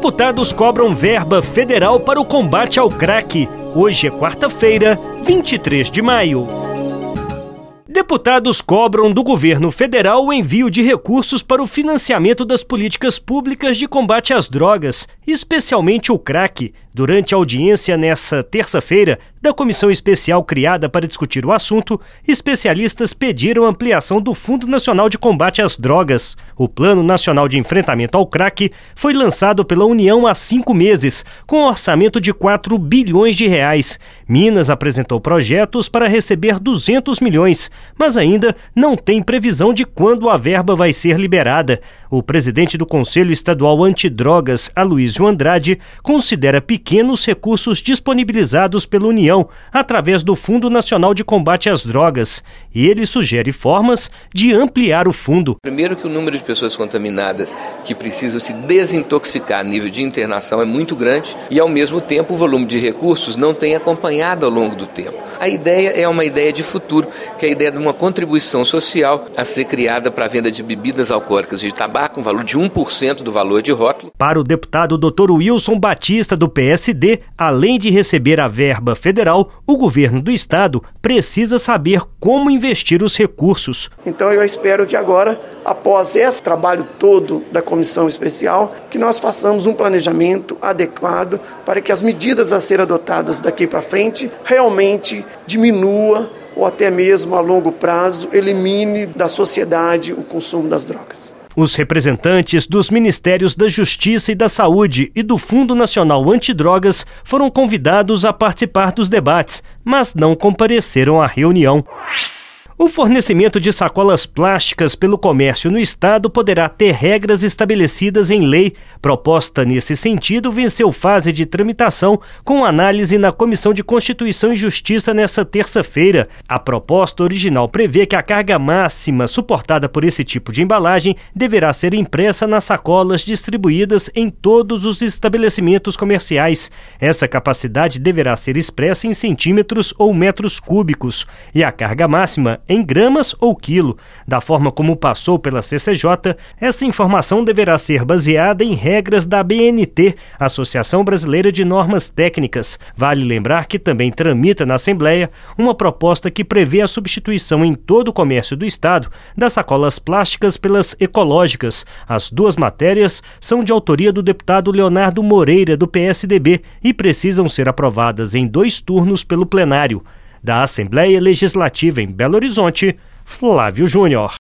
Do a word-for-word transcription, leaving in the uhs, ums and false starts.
Deputados cobram verba federal para o combate ao crack. Hoje é quarta-feira, vinte e três de maio. Deputados cobram do governo federal o envio de recursos para o financiamento das políticas públicas de combate às drogas, especialmente o crack. Durante a audiência nesta terça-feira da comissão especial criada para discutir o assunto, especialistas pediram ampliação do Fundo Nacional de Combate às Drogas. O Plano Nacional de Enfrentamento ao Crack foi lançado pela União há cinco meses, com um orçamento de quatro bilhões de reais. Minas apresentou projetos para receber duzentos milhões, mas ainda não tem previsão de quando a verba vai ser liberada. O presidente do Conselho Estadual Antidrogas, Aloysio Andrade, considera pequenos recursos disponibilizados pela União através do Fundo Nacional de Combate às Drogas, e ele sugere formas de ampliar o fundo. Primeiro que o número de pessoas contaminadas que precisam se desintoxicar a nível de internação é muito grande e, ao mesmo tempo, o volume de recursos não tem acompanhado ao longo do tempo. A ideia é uma ideia de futuro, que é a ideia de uma contribuição social a ser criada para a venda de bebidas alcoólicas e de tabaco, com valor de um por cento do valor de rótulo. Para o deputado doutor Wilson Batista, do P S D, além de receber a verba federal, o governo do estado precisa saber como investir os recursos. Então eu espero que agora, após esse trabalho todo da comissão especial, que nós façamos um planejamento adequado para que as medidas a serem adotadas daqui para frente realmente diminua ou até mesmo a longo prazo elimine da sociedade o consumo das drogas. Os representantes dos Ministérios da Justiça e da Saúde e do Fundo Nacional Antidrogas foram convidados a participar dos debates, mas não compareceram à reunião. O fornecimento de sacolas plásticas pelo comércio no estado poderá ter regras estabelecidas em lei. Proposta nesse sentido venceu fase de tramitação com análise na Comissão de Constituição e Justiça nesta terça-feira. A proposta original prevê que a carga máxima suportada por esse tipo de embalagem deverá ser impressa nas sacolas distribuídas em todos os estabelecimentos comerciais. Essa capacidade deverá ser expressa em centímetros ou metros cúbicos e a carga máxima em gramas ou quilo. Da forma como passou pela C C J, essa informação deverá ser baseada em regras da A B N T, Associação Brasileira de Normas Técnicas. Vale lembrar que também tramita na Assembleia uma proposta que prevê a substituição em todo o comércio do estado das sacolas plásticas pelas ecológicas. As duas matérias são de autoria do deputado Leonardo Moreira, do P S D B, e precisam ser aprovadas em dois turnos pelo plenário. Da Assembleia Legislativa em Belo Horizonte, Flávio Júnior.